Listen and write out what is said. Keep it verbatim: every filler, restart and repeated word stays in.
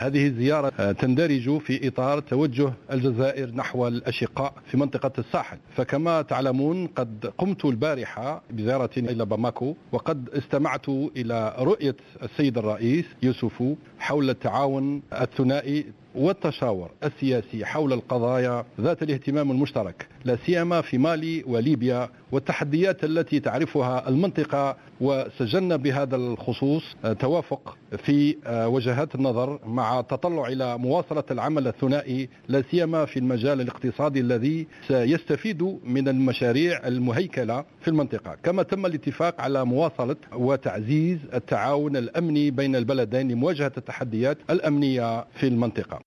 هذه الزيارة تندرج في إطار توجه الجزائر نحو الأشقاء في منطقة الساحل. فكما تعلمون قد قمت البارحة بزيارة إلى باماكو، وقد استمعت إلى رؤية السيد الرئيس يوسفو حول التعاون الثنائي والتشاور السياسي حول القضايا ذات الاهتمام المشترك، لا سيما في مالي وليبيا والتحديات التي تعرفها المنطقة. وسجلنا بهذا الخصوص توافق في وجهات النظر مع التطلع إلى مواصلة العمل الثنائي، لا سيما في المجال الاقتصادي الذي سيستفيد من المشاريع المهيكلة في المنطقة. كما تم الاتفاق على مواصلة وتعزيز التعاون الأمني بين البلدين لمواجهة التحديات الأمنية في المنطقة.